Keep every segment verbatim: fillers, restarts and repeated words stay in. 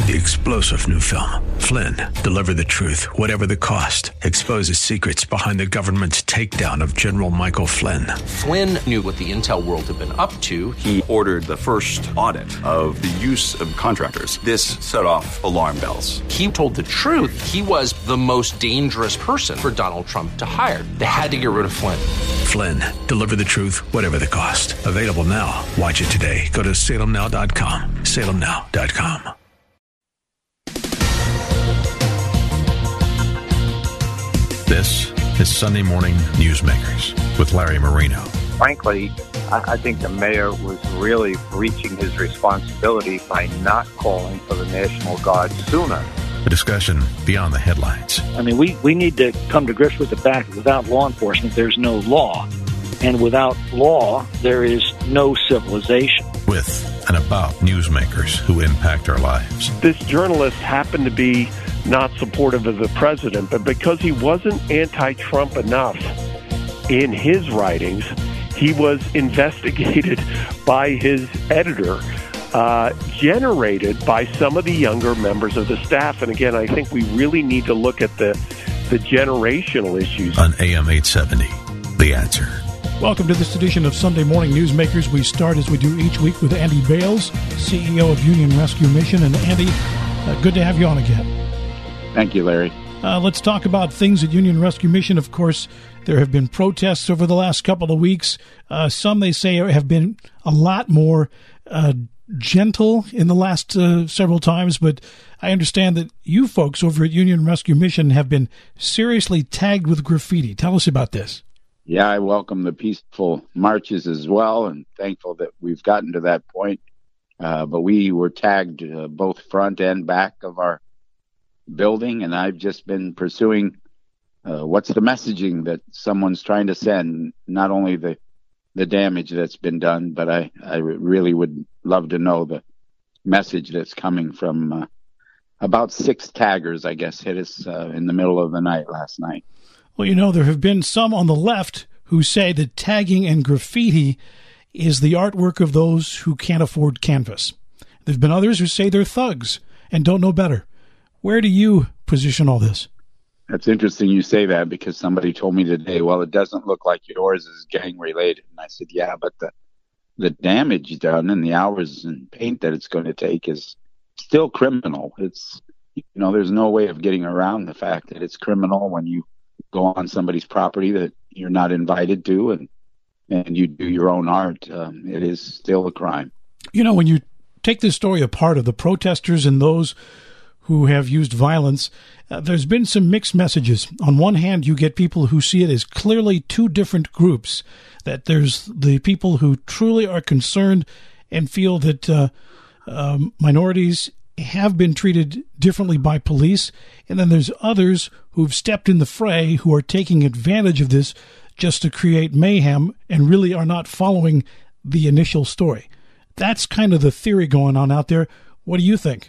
The explosive new film, Flynn, deliver the truth, whatever the cost, exposes secrets behind the government's takedown of General Michael Flynn. Flynn knew what the intel world had been up to. He ordered the first audit of the use of contractors. This set off alarm bells. He told the truth. He was the most dangerous person for Donald Trump to hire. They had to get rid of Flynn. Flynn, deliver the truth, whatever the cost. Available now. Watch it today. Go to salem now dot com. salem now dot com. This is Sunday Morning Newsmakers with Larry Marino. Frankly, I, I think the mayor was really breaching his responsibility by not calling for the National Guard sooner. A discussion beyond the headlines. I mean, we, we need to come to grips with the fact that without law enforcement, there's no law. And without law, there is no civilization. With and about newsmakers who impact our lives. This journalist happened to be not supportive of the president, but because he wasn't anti-Trump enough in his writings, he was investigated by his editor, uh, generated by some of the younger members of the staff. And again, I think we really need to look at the, the generational issues. On A M eight seventy, The Answer. Welcome to this edition of Sunday Morning Newsmakers. We start, as we do each week, with Andy Bales, C E O of Union Rescue Mission. And Andy, uh, good to have you on again. Thank you, Larry. Uh, let's talk about things at Union Rescue Mission. Of course, there have been protests over the last couple of weeks. Uh, some, they say, have been a lot more uh, gentle in the last uh, several times. But I understand that you folks over at Union Rescue Mission have been seriously tagged with graffiti. Tell us about this. Yeah, I welcome the peaceful marches as well, and thankful that we've gotten to that point. Uh, but we were tagged uh, both front and back of our building, and I've just been pursuing uh, what's the messaging that someone's trying to send, not only the the damage that's been done, but I, I really would love to know the message that's coming from uh, about six taggers, I guess, hit us uh, in the middle of the night last night. Well, you know, there have been some on the left who say that tagging and graffiti is the artwork of those who can't afford canvas. There have been others who say they're thugs and don't know better. Where do you position all this? That's interesting you say that, because somebody told me today, well, it doesn't look like yours is gang related. And I said, yeah, but the the damage done and the hours and paint that it's going to take is still criminal. It's, you know, there's no way of getting around the fact that it's criminal when you go on somebody's property that you're not invited to and and you do your own art. Um, it is still a crime. You know, when you take this story apart of the protesters and those who have used violence, uh, there's been some mixed messages. On one hand, you get people who see it as clearly two different groups, that there's the people who truly are concerned and feel that uh, um, minorities have been treated differently by police, and then there's others who've stepped in the fray who are taking advantage of this just to create mayhem and really are not following the initial story. That's kind of the theory going on out there. What do you think?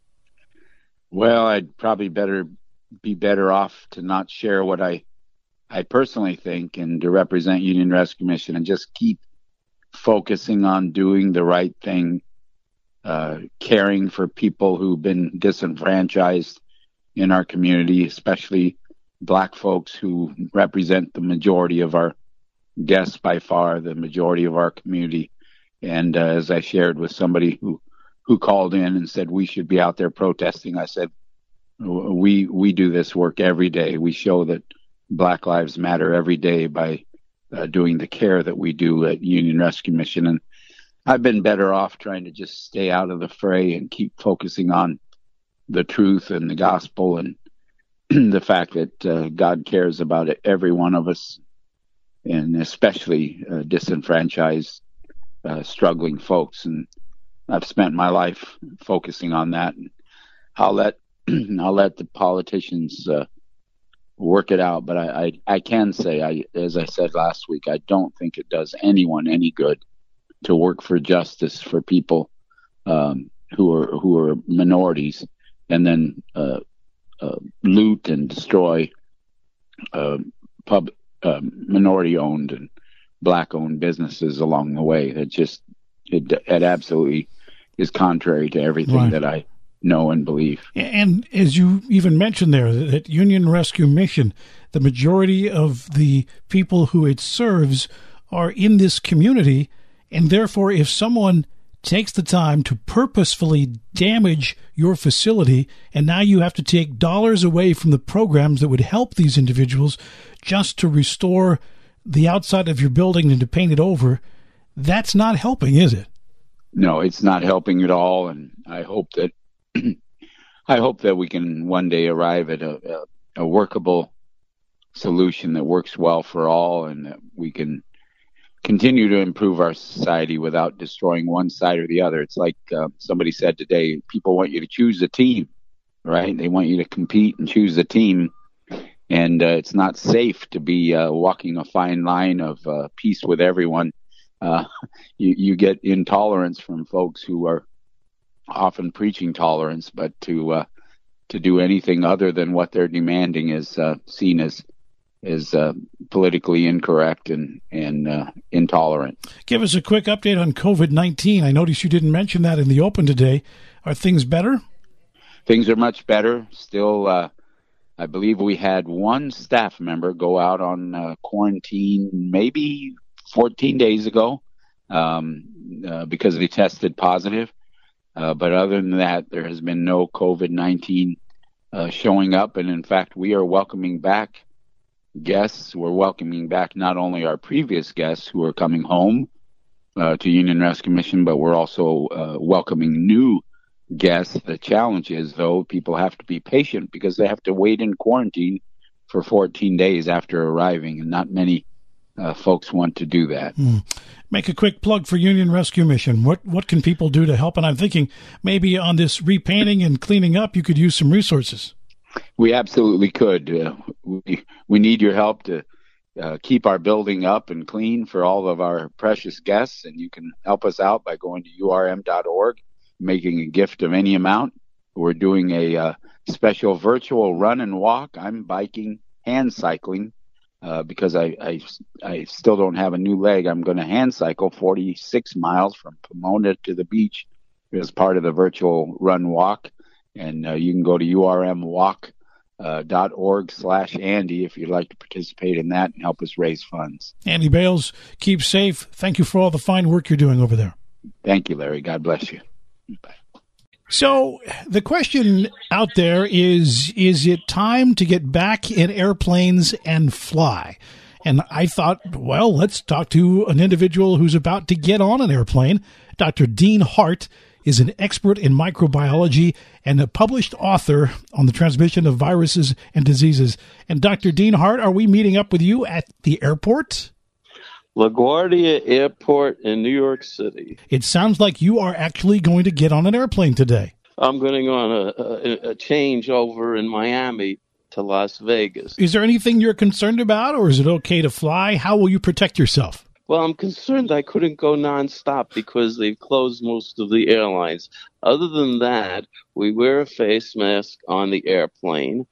Well, I'd probably better be better off to not share what I I personally think and to represent Union Rescue Mission and just keep focusing on doing the right thing, uh, caring for people who've been disenfranchised in our community, especially Black folks who represent the majority of our guests, by far the majority of our community. And uh, as I shared with somebody who who called in and said we should be out there protesting, I said, we we do this work every day. We show that Black lives matter every day by uh, doing the care that we do at Union Rescue Mission. And I've been better off trying to just stay out of the fray and keep focusing on the truth and the gospel and the fact that uh, God cares about it, every one of us, and especially uh, disenfranchised, uh, struggling folks. And I've spent my life focusing on that. And I'll let I'll let the politicians uh, work it out. But I, I, I can say, I, as I said last week, I don't think it does anyone any good to work for justice for people um, who are who are minorities and then uh, uh, loot and destroy uh, pub uh, minority-owned and Black-owned businesses along the way. It just it, it absolutely is contrary to everything right. that I know and believe. And as you even mentioned there, that Union Rescue Mission, the majority of the people who it serves are in this community, and therefore if someone takes the time to purposefully damage your facility, and now you have to take dollars away from the programs that would help these individuals just to restore the outside of your building and to paint it over, that's not helping, is it? No, it's not helping at all, and I hope that I hope that we can one day arrive at a, a, a workable solution that works well for all, and that we can continue to improve our society without destroying one side or the other. It's like uh, somebody said today, people want you to choose a team, right? They want you to compete and choose a team. And uh, it's not safe to be uh, walking a fine line of uh, peace with everyone. Uh, you, you get intolerance from folks who are often preaching tolerance, but to uh, to do anything other than what they're demanding is uh, seen as is uh, politically incorrect and, and uh, intolerant. Give us a quick update on COVID nineteen. I noticed you didn't mention that in the open today. Are things better? Things are much better. Still, uh, I believe we had one staff member go out on uh, quarantine maybe fourteen days ago um, uh, because they tested positive. Uh, but other than that, there has been no COVID nineteen uh, showing up. And in fact, we are welcoming back guests. We're welcoming back not only our previous guests who are coming home uh, to Union Rescue Mission, but we're also uh, welcoming new guests. The challenge is, though, people have to be patient because they have to wait in quarantine for fourteen days after arriving, and not many uh, folks want to do that. Mm. Make a quick plug for Union Rescue Mission. What what can people do to help? And I'm thinking maybe on this repainting and cleaning up, you could use some resources. We absolutely could. Uh, we, we need your help to uh, keep our building up and clean for all of our precious guests, and you can help us out by going to U R M dot org, making a gift of any amount. We're doing a uh, special virtual run and walk. I'm biking, hand cycling, uh, because I, I, I still don't have a new leg. I'm going to hand cycle forty-six miles from Pomona to the beach as part of the virtual run walk. And uh, you can go to U R M walk dot org slash Andy if you'd like to participate in that and help us raise funds. Andy Bales, keep safe. Thank you for all the fine work you're doing over there. Thank you, Larry. God bless you. Bye. So the question out there is, is it time to get back in airplanes and fly? And I thought, well, let's talk to an individual who's about to get on an airplane. Doctor Dean Hart is an expert in microbiology and a published author on the transmission of viruses and diseases. And Doctor Dean Hart, are we meeting up with you at the airport? LaGuardia Airport in New York City. It sounds like you are actually going to get on an airplane today. I'm going on a, a, a changeover in Miami to Las Vegas. Is there anything you're concerned about, or is it okay to fly? How will you protect yourself? Well, I'm concerned I couldn't go nonstop because they've closed most of the airlines. Other than that, we wear a face mask on the airplane.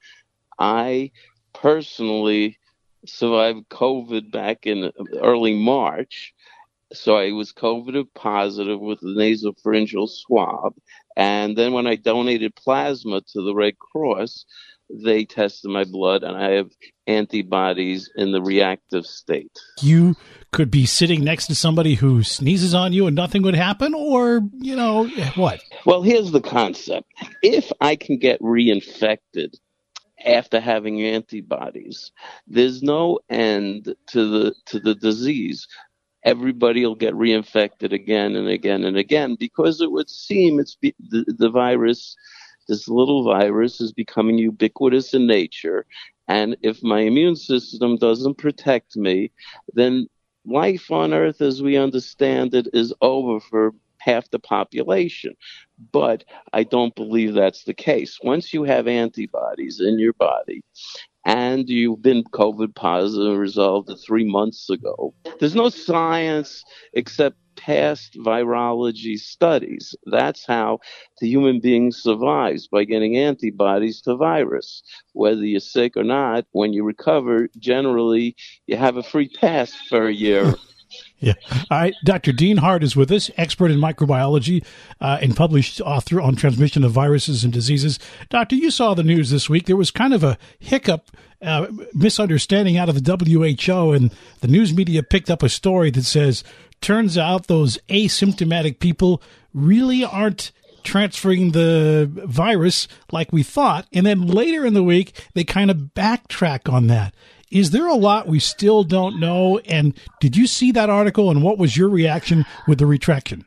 I personally survived COVID back in early March, so I was COVID positive with the nasopharyngeal swab. And then when I donated plasma to the Red Cross, they tested my blood, and I have antibodies in the reactive state. You could be sitting next to somebody who sneezes on you and nothing would happen, or, you know, what? Well, here's the concept. If I can get reinfected after having antibodies, there's no end to the to the disease. Everybody will get reinfected again and again and again because it would seem it's be, the, the virus, this little virus is becoming ubiquitous in nature. And if my immune system doesn't protect me, then life on Earth as we understand it is over for half the population. But I don't believe that's the case. Once you have antibodies in your body and you've been COVID positive, resolved three months ago, there's no science except past virology studies. That's how the human being survives, by getting antibodies to virus. Whether you're sick or not, when you recover, generally you have a free pass for a year Yeah. All right. Doctor Dean Hart is with us, expert in microbiology uh, and published author on transmission of viruses and diseases. Doctor, you saw the news this week. There was kind of a hiccup, uh, misunderstanding out of the W H O, and the news media picked up a story that says, turns out those asymptomatic people really aren't transferring the virus like we thought. And then later in the week, they kind of backtrack on that. Is there a lot we still don't know? And did you see that article, and what was your reaction with the retraction?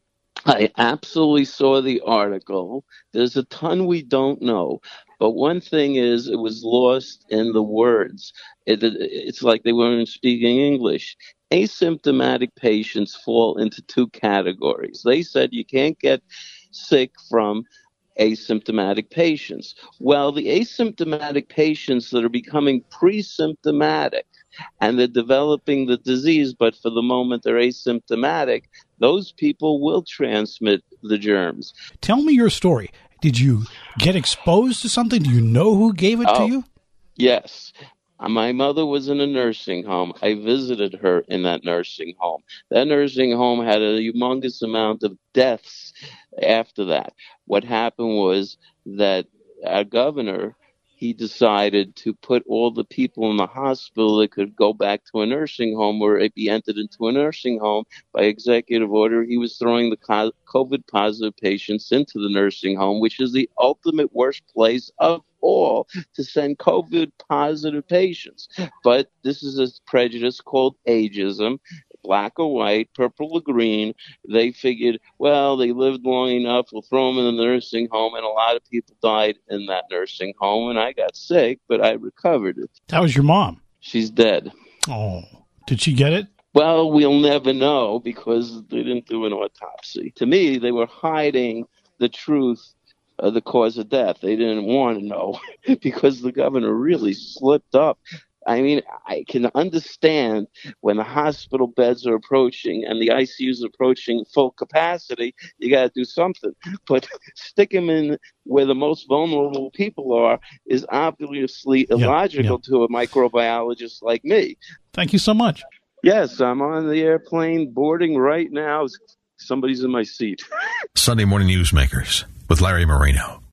I absolutely saw the article. There's a ton we don't know. But one thing is, it was lost in the words. It, it, it's like they weren't speaking English. Asymptomatic patients fall into two categories. They said you can't get sick from asymptomatic patients. Well, the asymptomatic patients that are becoming pre-symptomatic and they're developing the disease, but for the moment they're asymptomatic, those people will transmit the germs. Tell me your story. Did you get exposed to something? Do you know who gave it oh, to you? Yes. My mother was in a nursing home. I visited her in that nursing home. That nursing home had a humongous amount of deaths after that. What happened was that our governor, he decided to put all the people in the hospital that could go back to a nursing home or be entered into a nursing home by executive order. He was throwing the COVID positive patients into the nursing home, which is the ultimate worst place of all to send COVID positive patients. But this is a prejudice called ageism. Black or white, purple or green. They figured, well, they lived long enough, we'll throw them in the nursing home, and a lot of people died in that nursing home, and I got sick, but I recovered it. That was your mom? She's dead. Oh, did she get it? Well, we'll never know because they didn't do an autopsy. To me, they were hiding the truth of the cause of death. They didn't want to know because the governor really slipped up. I mean, I can understand when the hospital beds are approaching and the I C Us are approaching full capacity, you got to do something. But stick them in where the most vulnerable people are is obviously illogical yeah, yeah. to a microbiologist like me. Thank you so much. Yes, I'm on the airplane boarding right now. Somebody's in my seat. Sunday Morning Newsmakers with Larry Marino.